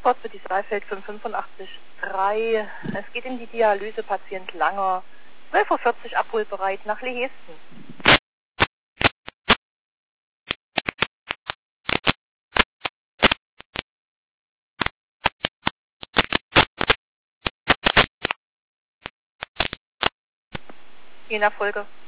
Antwort für die Saalfeld 585-3. Es geht in die Dialyse, Patient Langer, 12:40 Uhr abholbereit nach Lehesten. Je nach Folge.